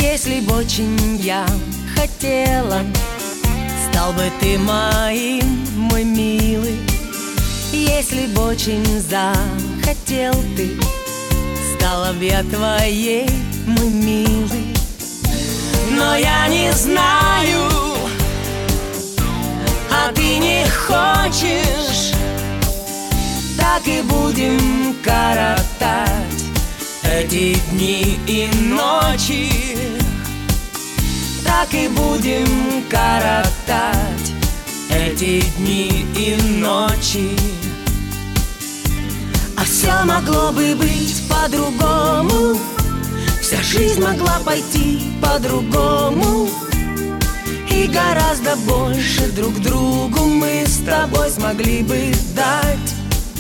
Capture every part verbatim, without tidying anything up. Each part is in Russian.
Если б очень я хотела, стал бы ты моим, мой милый. Если б очень захотел ты, стала б я твоей, мой милый. Но я не знаю, а ты не хочешь, так и будем коротать эти дни и ночи. Так и будем коротать эти дни и ночи. А все могло бы быть по-другому, вся жизнь могла пойти по-другому, и гораздо больше друг другу мы с тобой смогли бы дать.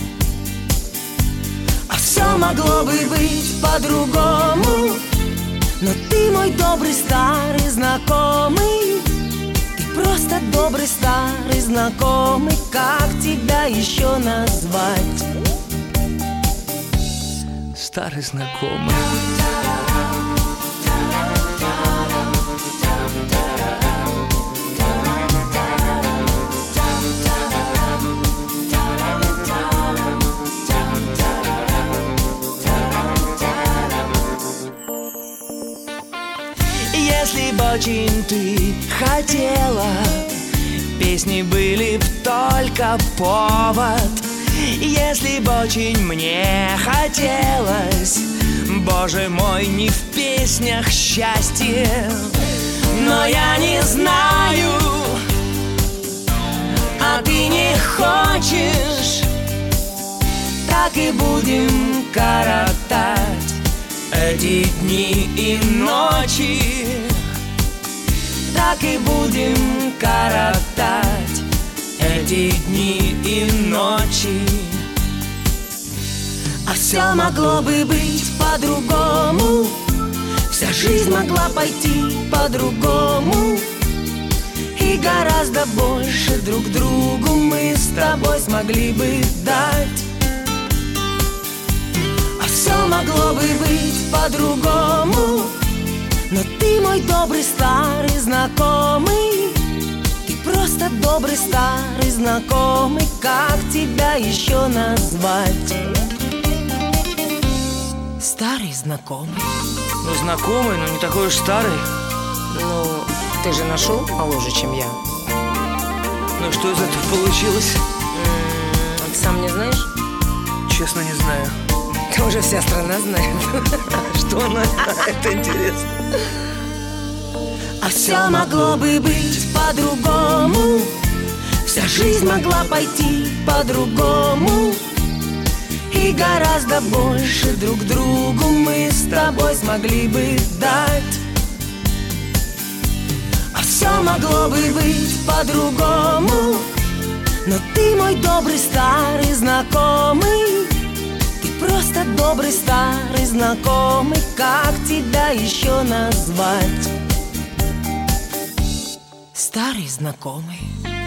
А все могло бы быть по-другому, но ты мой добрый старый знакомый. Ты просто добрый старый знакомый. Как тебя еще назвать? Старый знакомый. Если бы очень ты хотела, песни были б только повод. Если бы очень мне хотелось, боже мой, не в песнях счастье. Но я не знаю, а ты не хочешь, так и будем коротать эти дни и ночи. Так и будем коротать эти дни и ночи. А все могло бы быть по-другому, вся жизнь могла пойти по-другому, и гораздо больше друг другу мы с тобой смогли бы дать. А все могло бы быть по-другому, но ты мой добрый старый знакомый. Ты просто добрый старый знакомый. Как тебя еще назвать? Старый знакомый. Ну, знакомый, но не такой уж старый. Ну, ты же нашел моложе, чем я. Ну, что из этого получилось? А ты сам не знаешь? Честно, не знаю. Это уже вся страна знает. Что она знает, интересно. А все могло бы быть по-другому, вся жизнь могла пойти по-другому, и гораздо больше друг другу мы с тобой смогли бы дать. А все могло бы быть по-другому, но ты мой добрый старый знакомый. Ты просто добрый старый знакомый. Как тебя еще назвать? Старый знакомый.